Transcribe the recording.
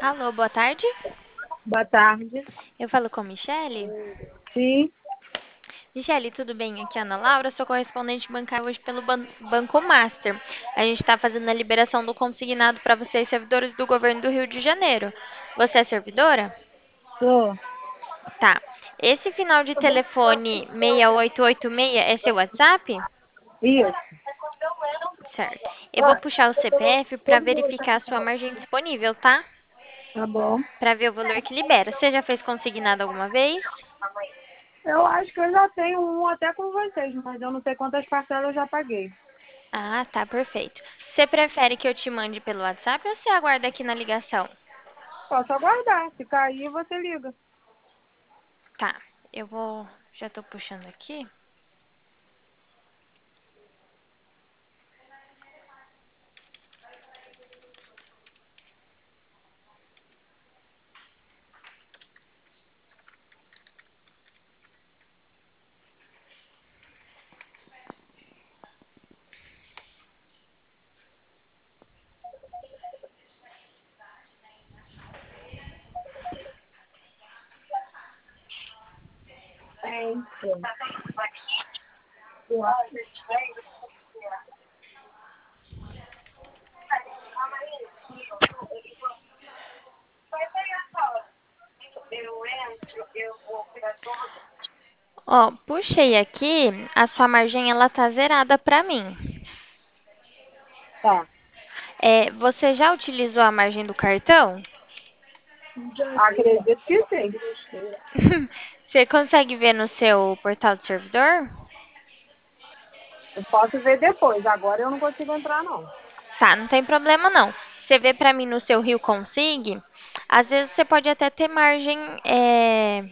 Alô, boa tarde. Boa tarde. Eu falo com Michele. Sim, Michele, tudo bem? Aqui é a Ana Laura, sou correspondente bancária hoje pelo Banco Master. A gente está fazendo a liberação do consignado para vocês, servidores do governo do Rio de Janeiro. Você é servidora? sou. Tá. Esse final de telefone 6886 é seu WhatsApp? Isso. Certo. Eu vou puxar o CPF para verificar a sua margem disponível, tá? Tá bom. Para ver o valor que libera. Você já fez consignado alguma vez? Eu acho que eu já tenho um até com vocês, mas eu não sei quantas parcelas eu já paguei. Ah, tá, perfeito. Você prefere que eu te mande pelo WhatsApp ou você aguarda aqui na ligação? Posso aguardar. Se cair, você liga. Tá, eu vou. Já tô puxando aqui. Tem. Ó, puxei aqui, a sua margem ela tá zerada pra mim. Tá. Você já utilizou a margem do cartão? Acredito que sim. Você consegue ver no seu portal do servidor? Eu posso ver depois. Agora eu não consigo entrar, não. Tá, não tem problema não. Você vê pra mim no seu Rio Consig, às vezes você pode até ter margem